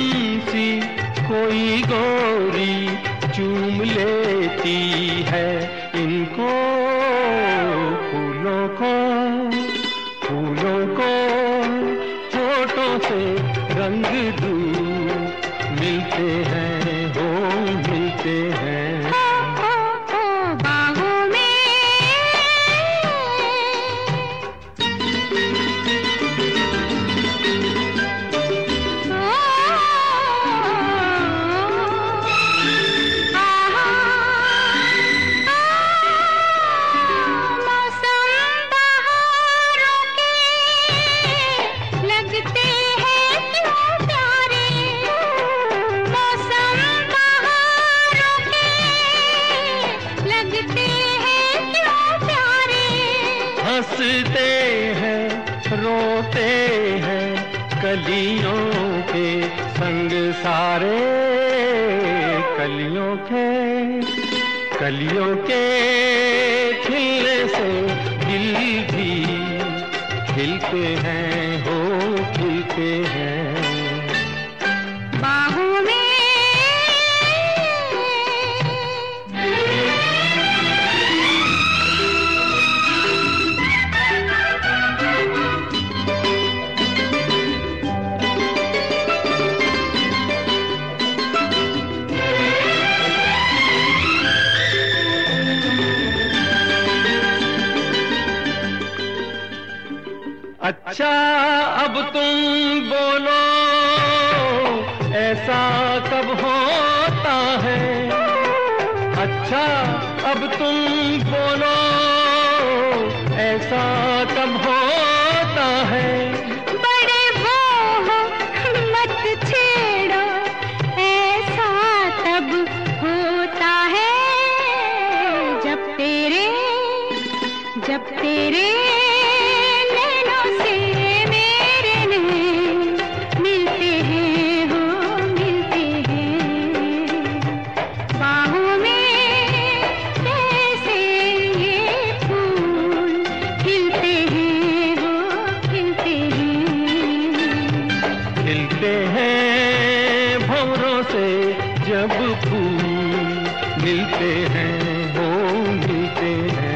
सी कोई गोरी चूम लेती है इनको, फूलों को होठों से रंग दूर मिलते हैं, हो मिलते हैं। हंसते हैं रोते हैं कलियों के संग सारे, कलियों के खिलने से दिल भी खिलते हैं, हो खिलते हैं। अच्छा अब तुम बोलो ऐसा कब होता है, अच्छा अब तुम बोलो ऐसा कब होता है। बड़े वो मत छेड़ो ऐसा तब होता है, जब तेरे खिलते हैं भंवरों से जब फूल मिलते हैं, वो मिलते हैं।